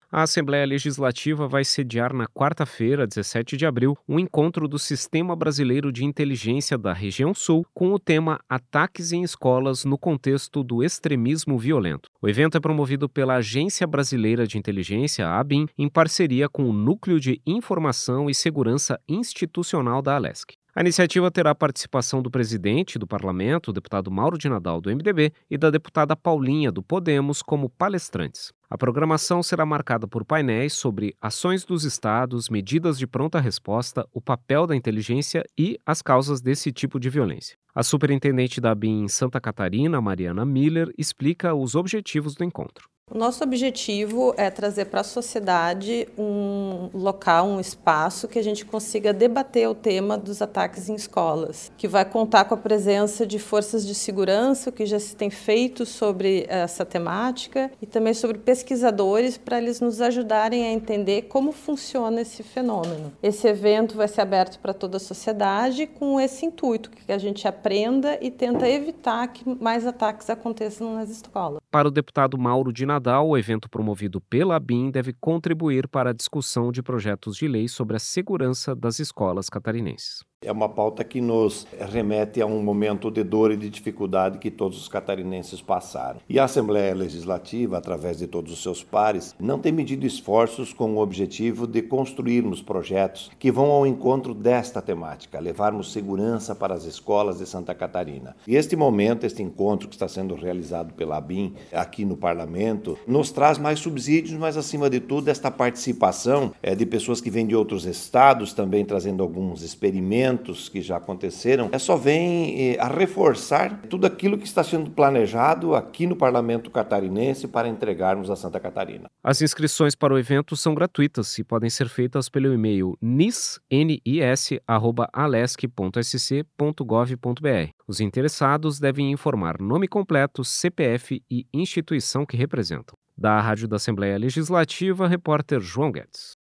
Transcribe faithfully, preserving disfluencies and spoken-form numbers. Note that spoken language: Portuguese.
A Assembleia Legislativa vai sediar na quarta-feira, dezessete de abril, um encontro do Sistema Brasileiro de Inteligência da Região Sul com o tema Ataques em Escolas no Contexto do Extremismo Violento. O evento é promovido pela Agência Brasileira de Inteligência, a ABIN, em parceria com o Núcleo de Informação e Segurança Institucional da Alesc. A iniciativa terá a participação do presidente do Parlamento, o deputado Mauro de Nadal, do M D B, e da deputada Paulinha, do Podemos, como palestrantes. A programação será marcada por painéis sobre ações dos estados, medidas de pronta resposta, o papel da inteligência e as causas desse tipo de violência. A superintendente da ABIN em Santa Catarina, Mariana Miller, explica os objetivos do encontro. O nosso objetivo é trazer para a sociedade um local, um espaço que a gente consiga debater o tema dos ataques em escolas, que vai contar com a presença de forças de segurança, que já se tem feito sobre essa temática, e também sobre pesquisadores para eles nos ajudarem a entender como funciona esse fenômeno. Esse evento vai ser aberto para toda a sociedade com esse intuito, que a gente aprenda e tenta evitar que mais ataques aconteçam nas escolas. Para o deputado Mauro de Nadal, o evento promovido pela ABIN deve contribuir para a discussão de projetos de lei sobre a segurança das escolas catarinenses. É uma pauta que nos remete a um momento de dor e de dificuldade que todos os catarinenses passaram. E a Assembleia Legislativa, através de todos os seus pares, não tem medido esforços com o objetivo de construirmos projetos que vão ao encontro desta temática, levarmos segurança para as escolas de Santa Catarina. E este momento, este encontro que está sendo realizado pela ABIN aqui no Parlamento, nos traz mais subsídios, mas acima de tudo esta participação é, de pessoas que vêm de outros estados, também trazendo alguns experimentos que já aconteceram, é só vem eh, a reforçar tudo aquilo que está sendo planejado aqui no Parlamento Catarinense para entregarmos a Santa Catarina. As inscrições para o evento são gratuitas e podem ser feitas pelo e-mail nis arroba alesc ponto s c ponto gov ponto b r. Os interessados devem informar nome completo, C P F e instituição que representam. Da Rádio da Assembleia Legislativa, repórter João Guedes.